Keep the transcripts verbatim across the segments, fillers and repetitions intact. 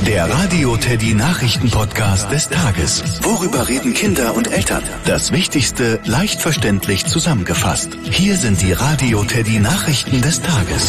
Der Radio Teddy Nachrichten-Podcast des Tages. Worüber reden Kinder und Eltern? Das Wichtigste leicht verständlich zusammengefasst. Hier sind die Radio Teddy Nachrichten des Tages.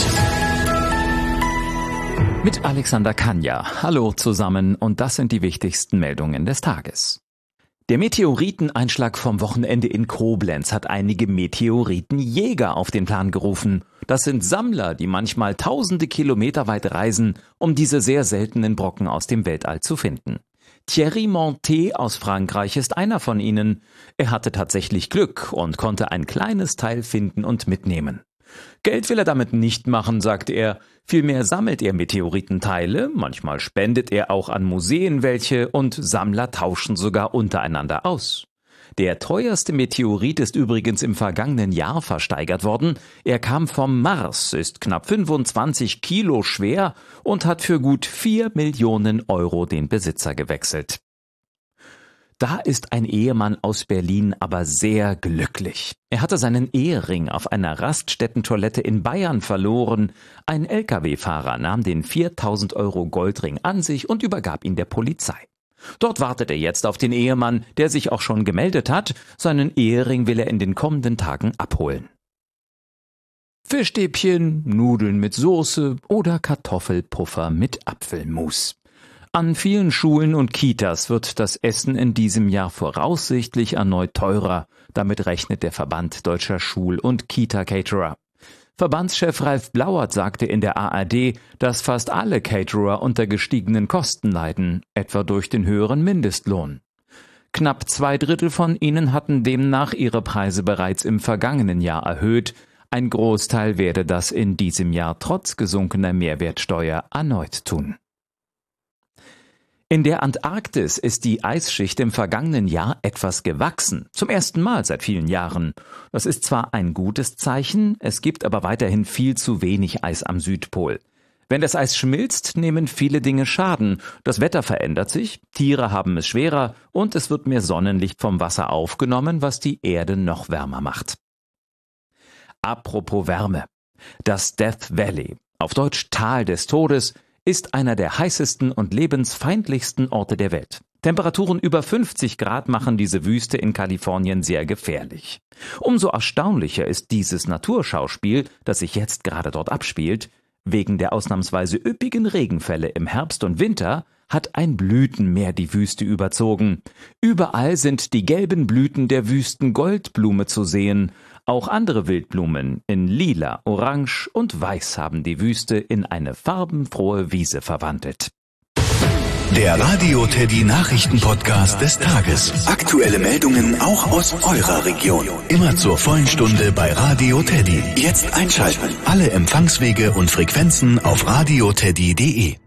Mit Alexander Kanja. Hallo zusammen und das sind die wichtigsten Meldungen des Tages. Der Meteoriteneinschlag vom Wochenende in Koblenz hat einige Meteoritenjäger auf den Plan gerufen. Das sind Sammler, die manchmal tausende Kilometer weit reisen, um diese sehr seltenen Brocken aus dem Weltall zu finden. Thierry Montet aus Frankreich ist einer von ihnen. Er hatte tatsächlich Glück und konnte ein kleines Teil finden und mitnehmen. Geld will er damit nicht machen, sagt er. Vielmehr sammelt er Meteoritenteile, manchmal spendet er auch an Museen welche und Sammler tauschen sogar untereinander aus. Der teuerste Meteorit ist übrigens im vergangenen Jahr versteigert worden. Er kam vom Mars, ist knapp fünfundzwanzig Kilo schwer und hat für gut vier Millionen Euro den Besitzer gewechselt. Da ist ein Ehemann aus Berlin aber sehr glücklich. Er hatte seinen Ehering auf einer Raststättentoilette in Bayern verloren. Ein L K W-Fahrer nahm den viertausend Euro Goldring an sich und übergab ihn der Polizei. Dort wartet er jetzt auf den Ehemann, der sich auch schon gemeldet hat. Seinen Ehering will er in den kommenden Tagen abholen. Fischstäbchen, Nudeln mit Soße oder Kartoffelpuffer mit Apfelmus. An vielen Schulen und Kitas wird das Essen in diesem Jahr voraussichtlich erneut teurer. Damit rechnet der Verband Deutscher Schul- und Kita-Caterer. Verbandschef Ralf Blauert sagte in der A R D, dass fast alle Caterer unter gestiegenen Kosten leiden, etwa durch den höheren Mindestlohn. Knapp zwei Drittel von ihnen hatten demnach ihre Preise bereits im vergangenen Jahr erhöht. Ein Großteil werde das in diesem Jahr trotz gesunkener Mehrwertsteuer erneut tun. In der Antarktis ist die Eisschicht im vergangenen Jahr etwas gewachsen, zum ersten Mal seit vielen Jahren. Das ist zwar ein gutes Zeichen, es gibt aber weiterhin viel zu wenig Eis am Südpol. Wenn das Eis schmilzt, nehmen viele Dinge Schaden. Das Wetter verändert sich, Tiere haben es schwerer und es wird mehr Sonnenlicht vom Wasser aufgenommen, was die Erde noch wärmer macht. Apropos Wärme. Das Death Valley, auf Deutsch Tal des Todes, ist einer der heißesten und lebensfeindlichsten Orte der Welt. Temperaturen über fünfzig Grad machen diese Wüste in Kalifornien sehr gefährlich. Umso erstaunlicher ist dieses Naturschauspiel, das sich jetzt gerade dort abspielt. Wegen der ausnahmsweise üppigen Regenfälle im Herbst und Winter hat ein Blütenmeer die Wüste überzogen. Überall sind die gelben Blüten der Wüstengoldblume zu sehen. Auch andere Wildblumen in lila, orange und weiß haben die Wüste in eine farbenfrohe Wiese verwandelt. Der Radio Teddy Nachrichten-Podcast des Tages. Aktuelle Meldungen auch aus eurer Region. Immer zur vollen Stunde bei Radio Teddy. Jetzt einschalten. Alle Empfangswege und Frequenzen auf radioteddy punkt de.